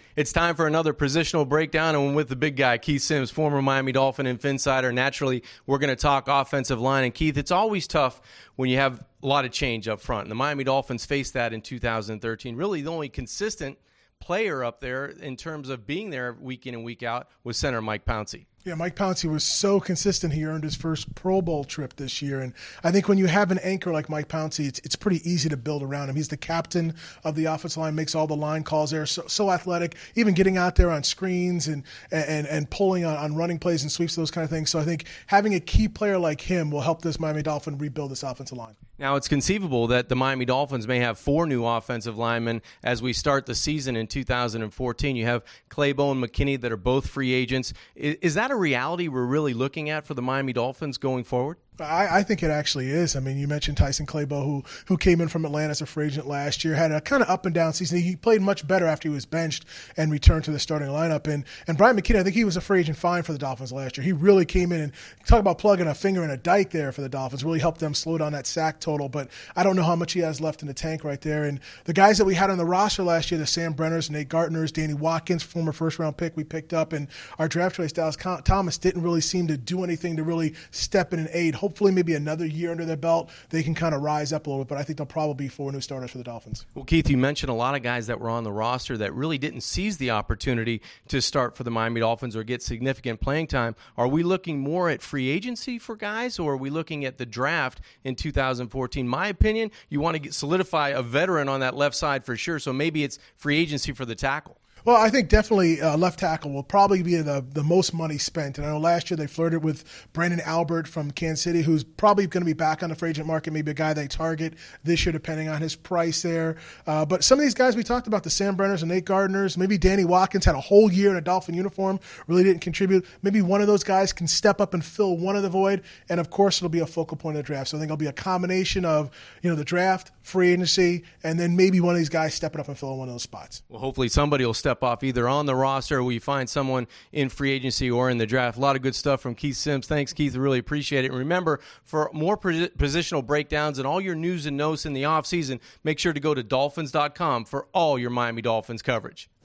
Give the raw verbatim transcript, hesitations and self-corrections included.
It's time for another positional breakdown, and with the big guy, Keith Sims, former Miami Dolphin and Phinsider. Naturally, we're going to talk offensive line. And, Keith, it's always tough when you have a lot of change up front. And the Miami Dolphins faced that in two thousand thirteen. Really, the only consistent player up there in terms of being there week in and week out was center Mike Pouncey. Yeah, Mike Pouncey was so consistent. He earned his first Pro Bowl trip this year. And I think when you have an anchor like Mike Pouncey, it's, it's pretty easy to build around him. He's the captain of the offensive line, makes all the line calls there, so, so athletic, even getting out there on screens and and, and pulling on, on running plays and sweeps, those kind of things. So I think having a key player like him will help this Miami Dolphin rebuild this offensive line. Now, it's conceivable that the Miami Dolphins may have four new offensive linemen as we start the season in two thousand fourteen. You have Clabo and McKinney that are both free agents. Is, is that a reality we're really looking at for the Miami Dolphins going forward? I, I think it actually is. I mean, you mentioned Tyson Clabo, who who came in from Atlanta as a free agent last year, had a kind of up and down season. He played much better after he was benched and returned to the starting lineup. And and Brian McKinney, I think he was a free agent fine for the Dolphins last year. He really came in and talk about plugging a finger in a dike there for the Dolphins. Really helped them slow down that sack total. But I don't know how much he has left in the tank right there. And the guys that we had on the roster last year, the Sam Brenners, Nate Gartners, Danny Watkins, former first round pick we picked up, and our draft choice Dallas Thomas didn't really seem to do anything to really step in and aid. Hopefully, maybe another year under their belt, they can kind of rise up a little bit, but I think they'll probably be four new starters for the Dolphins. Well, Keith, you mentioned a lot of guys that were on the roster that really didn't seize the opportunity to start for the Miami Dolphins or get significant playing time. Are we looking more at free agency for guys, or are we looking at the draft in two thousand fourteen? My opinion, you want to get, solidify a veteran on that left side for sure, so maybe it's free agency for the tackle. Well, I think definitely uh, left tackle will probably be the, the most money spent. And I know last year they flirted with Brandon Albert from Kansas City, who's probably going to be back on the free agent market, maybe a guy they target this year depending on his price there. Uh, but some of these guys we talked about, the Sam Brenners and Nate Gardeners, maybe Danny Watkins had a whole year in a Dolphin uniform, really didn't contribute. Maybe one of those guys can step up and fill one of the void. And, of course, it'll be a focal point of the draft. So I think it'll be a combination of, you know, the draft, free agency, and then maybe one of these guys stepping up and filling one of those spots. Well, hopefully somebody will step off either on the roster or we find someone in free agency or in the draft. A lot of good stuff from Keith Sims. Thanks, Keith. Really appreciate it. And remember, for more positional breakdowns and all your news and notes in the offseason, make sure to go to Dolphins dot com for all your Miami Dolphins coverage.